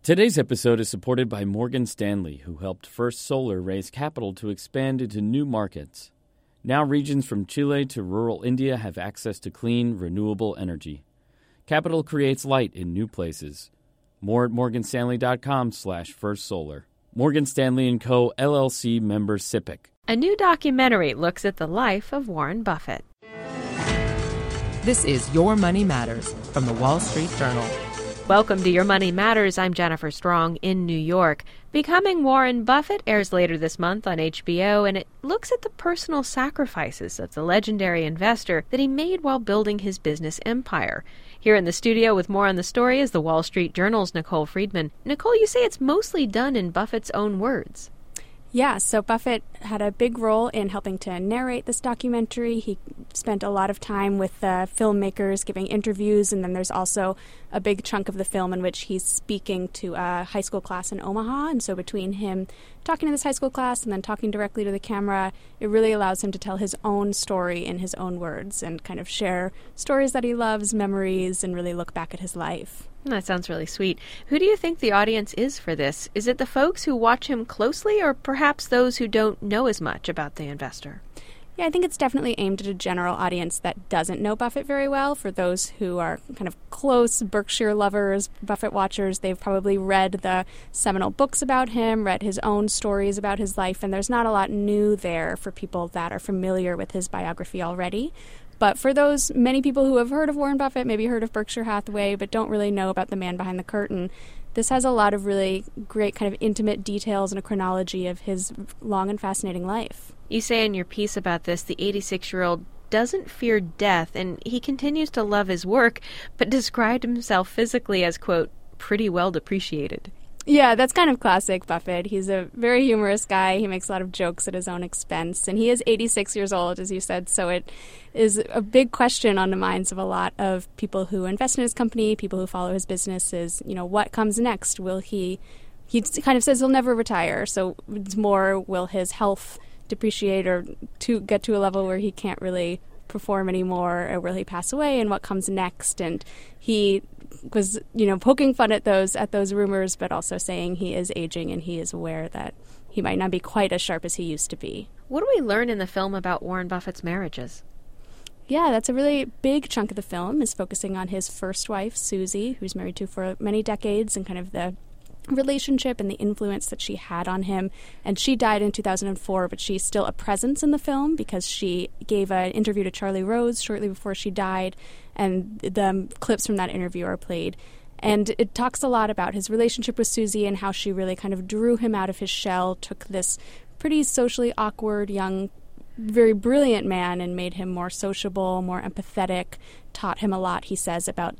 Today's episode is supported by Morgan Stanley, who helped First Solar raise capital to expand into new markets. Now regions from Chile to rural India have access to clean, renewable energy. Capital creates light in new places. More at morganstanley.com/firstsolar. Morgan Stanley & Co., LLC, member SIPC. A new documentary looks at the life of Warren Buffett. This is Your Money Matters from the Wall Street Journal. Welcome to Your Money Matters. I'm Jennifer Strong in New York. Becoming Warren Buffett airs later this month on HBO, and it looks at the personal sacrifices of the legendary investor that he made while building his business empire. Here in the studio with more on the story is the Wall Street Journal's Nicole Friedman. Nicole, you say it's mostly done in Buffett's own words. Yeah, so Buffett had a big role in helping to narrate this documentary. He spent a lot of time with the filmmakers giving interviews, and then there's also a big chunk of the film in which he's speaking to a high school class in Omaha. And so between him talking to this high school class and then talking directly to the camera, it really allows him to tell his own story in his own words and kind of share stories that he loves, memories, and really look back at his life. That sounds really sweet. Who do you think the audience is for this? Is it the folks who watch him closely, or perhaps those who don't know as much about the investor? Yeah, I think it's definitely aimed at a general audience that doesn't know Buffett very well. For those who are kind of close Berkshire lovers, Buffett watchers, they've probably read the seminal books about him, read his own stories about his life, and there's not a lot new there for people that are familiar with his biography already. But for those many people who have heard of Warren Buffett, maybe heard of Berkshire Hathaway, but don't really know about the man behind the curtain, this has a lot of really great kind of intimate details and a chronology of his long and fascinating life. You say in your piece about this, the 86-year-old doesn't fear death, and he continues to love his work, but described himself physically as, quote, pretty well depreciated. Yeah, that's kind of classic Buffett. He's a very humorous guy. He makes a lot of jokes at his own expense. And he is 86 years old, as you said, so it is a big question on the minds of a lot of people who invest in his company, people who follow his business is, what comes next? Will he kind of says he'll never retire, so it's more, will his health depreciate or to get to a level where he can't really perform anymore, or will he pass away, and what comes next? And he was, poking fun at those rumors, but also saying he is aging and he is aware that he might not be quite as sharp as he used to be. What do we learn in the film about Warren Buffett's marriages? Yeah, that's a really big chunk of the film, is focusing on his first wife, Susie, who's married to for many decades, and kind of the relationship and the influence that she had on him. And she died in 2004, but she's still a presence in the film because she gave an interview to Charlie Rose shortly before she died, and the clips from that interview are played. And it talks a lot about his relationship with Susie and how she really kind of drew him out of his shell, took this pretty socially awkward, young, very brilliant man and made him more sociable, more empathetic, taught him a lot, he says, about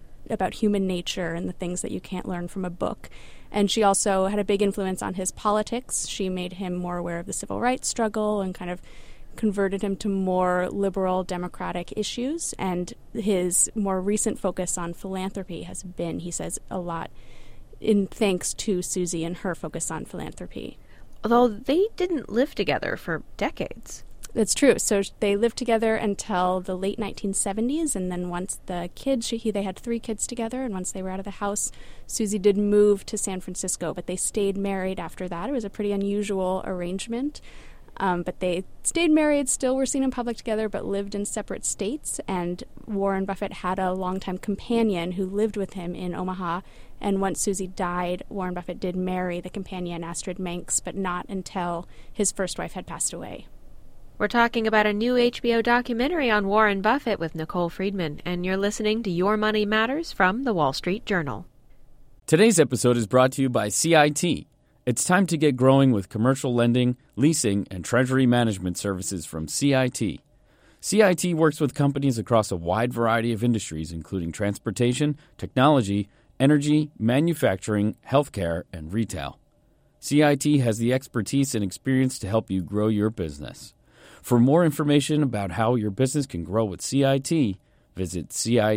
human nature and the things that you can't learn from a book. And she also had a big influence on his politics. She made him more aware of the civil rights struggle and kind of converted him to more liberal democratic issues. And his more recent focus on philanthropy has been, he says, a lot in thanks to Susie and her focus on philanthropy. Although they didn't live together for decades. That's true. So they lived together until the late 1970s, and then once the kids, they had 3 kids together, and once they were out of the house, Susie did move to San Francisco, but they stayed married after that. It was a pretty unusual arrangement, but they stayed married, still were seen in public together, but lived in separate states, and Warren Buffett had a longtime companion who lived with him in Omaha, and once Susie died, Warren Buffett did marry the companion, Astrid Manx, but not until his first wife had passed away. We're talking about a new HBO documentary on Warren Buffett with Nicole Friedman, and you're listening to Your Money Matters from the Wall Street Journal. Today's episode is brought to you by CIT. It's time to get growing with commercial lending, leasing, and treasury management services from CIT. CIT works with companies across a wide variety of industries, including transportation, technology, energy, manufacturing, healthcare, and retail. CIT has the expertise and experience to help you grow your business. For more information about how your business can grow with CIT, visit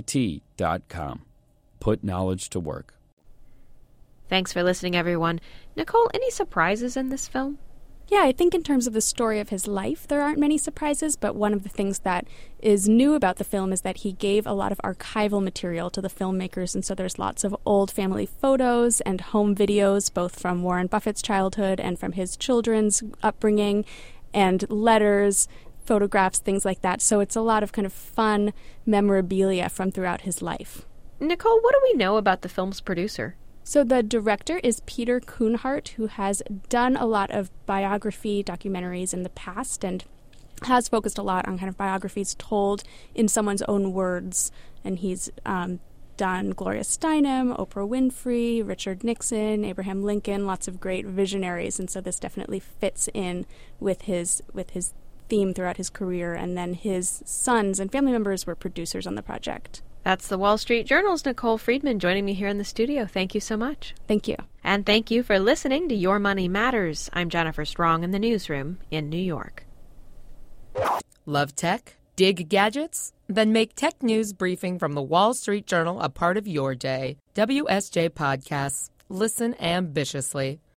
CIT.com. Put knowledge to work. Thanks for listening, everyone. Nicole, any surprises in this film? Yeah, I think in terms of the story of his life, there aren't many surprises, but one of the things that is new about the film is that he gave a lot of archival material to the filmmakers, and so there's lots of old family photos and home videos, both from Warren Buffett's childhood and from his children's upbringing, and letters, photographs, things like that. So it's a lot of kind of fun memorabilia from throughout his life. Nicole, what do we know about the film's producer? So the director is Peter Kuhnhart, who has done a lot of biography documentaries in the past and has focused a lot on kind of biographies told in someone's own words. And he's done Gloria Steinem, Oprah Winfrey, Richard Nixon, Abraham Lincoln, lots of great visionaries. And so this definitely fits in with his theme throughout his career. And then his sons and family members were producers on the project. That's the Wall Street Journal's Nicole Friedman joining me here in the studio. Thank you so much. Thank you. And thank you for listening to Your Money Matters. I'm Jennifer Strong in the newsroom in New York. Love tech? Dig gadgets? Then make Tech News Briefing from the Wall Street Journal a part of your day. WSJ Podcasts. Listen ambitiously.